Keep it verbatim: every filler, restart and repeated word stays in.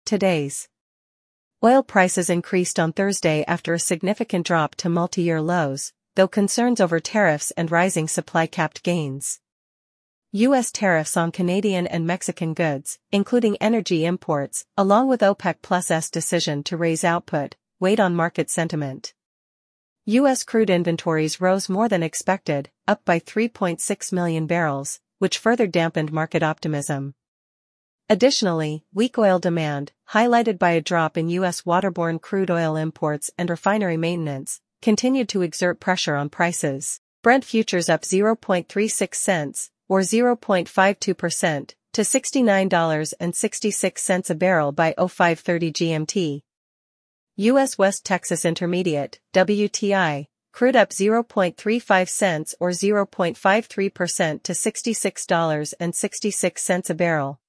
Today's oil prices increased on Thursday after a significant drop to multi-year lows, though concerns over tariffs and rising supply capped gains. U S tariffs on Canadian and Mexican goods, including energy imports, along with OPEC Plus's decision to raise output, weighed on market sentiment. U S crude inventories rose more than expected, up by three point six million barrels, which further dampened market optimism. Additionally, weak oil demand, highlighted by a drop in U S waterborne crude oil imports and refinery maintenance, continued to exert pressure on prices. Brent futures up zero point three six cents, or zero point five two percent, to sixty-nine dollars and sixty-six cents a barrel by oh five thirty G M T. U S West Texas Intermediate, W T I, crude up zero point three five cents or zero point five three percent to sixty-six dollars and sixty-six cents a barrel.